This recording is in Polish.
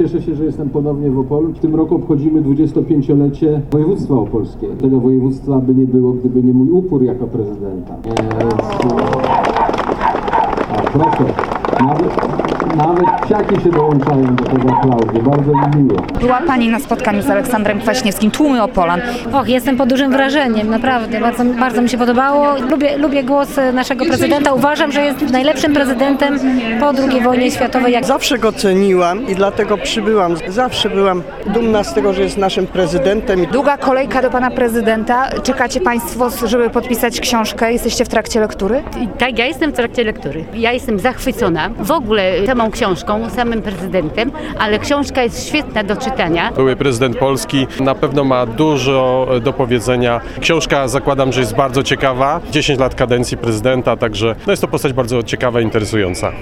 cieszę się, że jestem ponownie w Opolu. W tym roku obchodzimy 25-lecie województwa opolskiego. Tego województwa by nie było, gdyby nie mój upór jako prezydenta. Proszę, nawet psiaki się dołączają do tego aplauzu. Bardzo mi miło. Była Pani na spotkaniu z Aleksandrem Kwaśniewskim, tłumy Opolan. Jestem pod dużym wrażeniem, naprawdę. Bardzo mi się podobało. Lubię głos naszego prezydenta. Uważam, że jest najlepszym prezydentem po II wojnie światowej. Zawsze go ceniłam i dlatego przybyłam. Zawsze byłam dumna z tego, że jest naszym prezydentem. Długa kolejka do Pana Prezydenta. Czekacie Państwo, żeby podpisać książkę? Jesteście w trakcie lektury? Tak, ja jestem w trakcie lektury. Ja jestem zachwycona w ogóle samą książką, samym prezydentem, ale książka jest świetna do czytania. Były prezydent Polski na pewno ma dużo do powiedzenia. Książka zakładam, że jest bardzo ciekawa. 10 lat kadencji prezydenta, także jest to postać bardzo ciekawa i interesująca.